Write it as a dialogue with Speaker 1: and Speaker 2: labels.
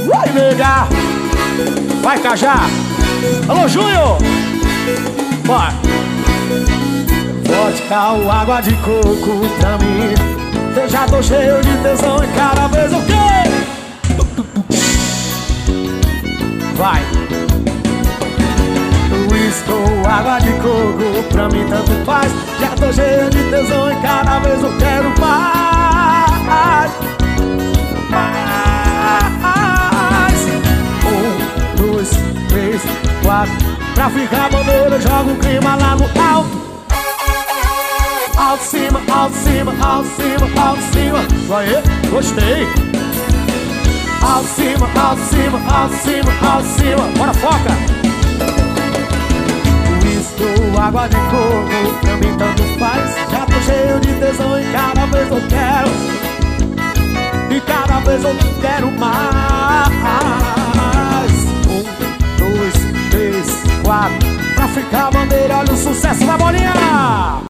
Speaker 1: Vai, nega. Vai, Cajá. Alô, Júnior. Vai. Vodka ou água de coco pra mim. Eu já tô cheio de tesão e cada vez eu quero. Vai. Whisky ou água de coco pra mim tanto faz. Já tô cheio de tesão e cada vez eu quero mais. Mais. 1, 2, 3, 4. Pra ficar bandeira eu jogo o clima lá no alto. Alto cima, alto cima, alto cima, alto cima. Vai, gostei. Alto cima, alto cima, alto cima, alto cima. Bora, foca. Whisky ou água de coco pra mim tanto faz. Já tô cheio de tesão e cada vez eu quero. E cada vez eu quero mais. 1, 2, 3, 4. Pra ficar bandeira, olha o sucesso da bolinha.